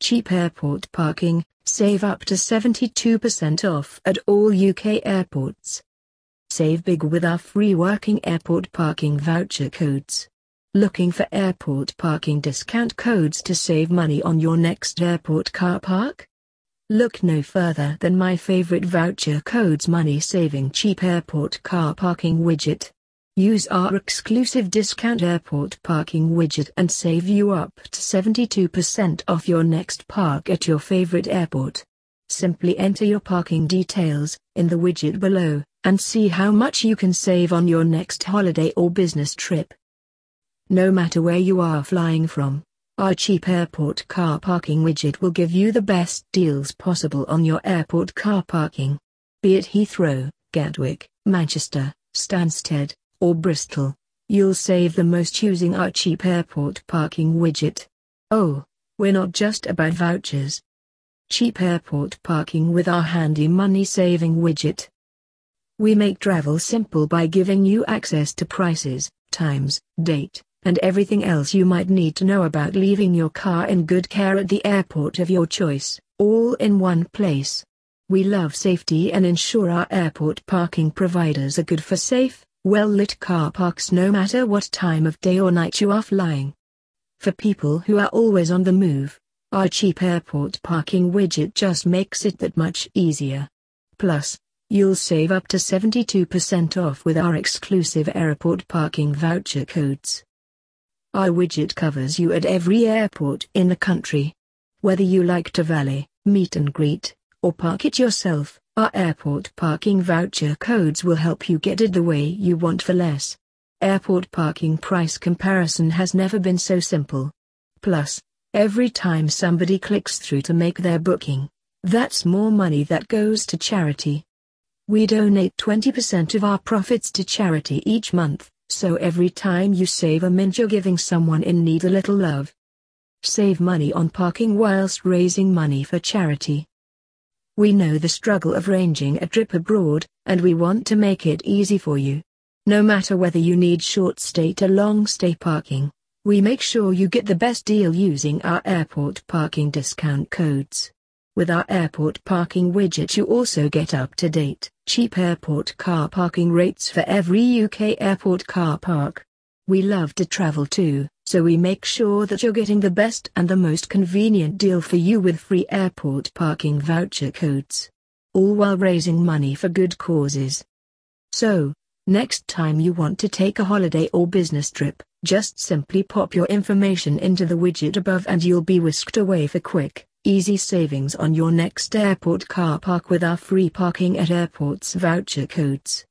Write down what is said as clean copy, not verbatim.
Cheap airport parking, save up to 72% off at all UK airports. Save big with our free working airport parking voucher codes. Looking for airport parking discount codes to save money on your next airport car park? Look no further than my favorite voucher codes money-saving cheap airport car parking widget. Use our exclusive discount airport parking widget and save you up to 72% off your next park at your favorite airport. Simply enter your parking details in the widget below, and see how much you can save on your next holiday or business trip. No matter where you are flying from, our cheap airport car parking widget will give you the best deals possible on your airport car parking. Be it Heathrow, Gatwick, Manchester, Stansted, or Bristol, you'll save the most using our cheap airport parking widget. Oh, we're not just about vouchers. Cheap airport parking with our handy money-saving widget. We make travel simple by giving you access to prices, times, date, and everything else you might need to know about leaving your car in good care at the airport of your choice, all in one place. We love safety and ensure our airport parking providers are good for safe, well-lit car parks no matter what time of day or night you are flying. For people who are always on the move, our cheap airport parking widget just makes it that much easier. Plus, you'll save up to 72% off with our exclusive airport parking voucher codes. Our widget covers you at every airport in the country. Whether you like to valet, meet and greet, or park it yourself, our airport parking voucher codes will help you get it the way you want for less. Airport parking price comparison has never been so simple. Plus, every time somebody clicks through to make their booking, that's more money that goes to charity. We donate 20% of our profits to charity each month, so every time you save a mint you're giving someone in need a little love. Save money on parking whilst raising money for charity. We know the struggle of arranging a trip abroad, and we want to make it easy for you. No matter whether you need short stay or long stay parking, we make sure you get the best deal using our airport parking discount codes. With our airport parking widget you also get up-to-date, cheap airport car parking rates for every UK airport car park. We love to travel too, so we make sure that you're getting the best and the most convenient deal for you with free airport parking voucher codes. All while raising money for good causes. So, next time you want to take a holiday or business trip, just simply pop your information into the widget above and you'll be whisked away for quick, easy savings on your next airport car park with our free parking at airports voucher codes.